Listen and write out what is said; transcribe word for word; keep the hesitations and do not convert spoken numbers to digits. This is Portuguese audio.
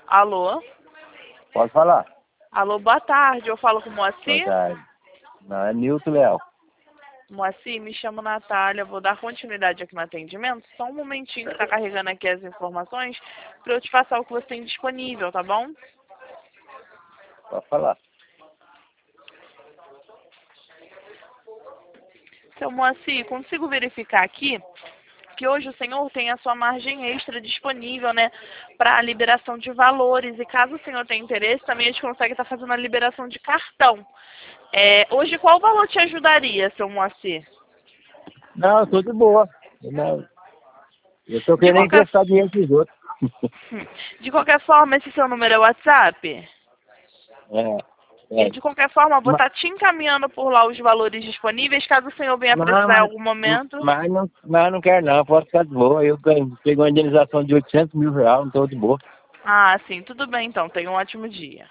Alô? Pode falar. Alô, boa tarde. Eu falo com o Boa Moacir? tarde. Não, é Nilton Leal. Moacir, me chamo Natália. Vou dar continuidade aqui no atendimento. Só um momentinho que está carregando aqui as informações para eu te passar o que você tem disponível, tá bom? Pode falar. Seu Moacir, consigo verificar aqui que hoje o senhor tem a sua margem extra disponível, né, para a liberação de valores. E caso o senhor tenha interesse, também a gente consegue estar fazendo a liberação de cartão. É, hoje, qual valor te ajudaria, seu Moacir? Não, eu tô de boa. Eu Não, eu tô De querendo qualquer, emprestar dinheiro pros outros. de qualquer forma, esse seu número é WhatsApp? É, E é. de qualquer forma, eu vou Mas, estar te encaminhando por lá os valores disponíveis, caso o senhor venha não, precisar em mas, algum momento. mas, não, mas eu não quero não, pode ficar de boa. Eu ganho- peguei uma indenização de oitocentos mil reais, não tô de boa. Ah, sim, tudo bem então. Tenha um ótimo dia.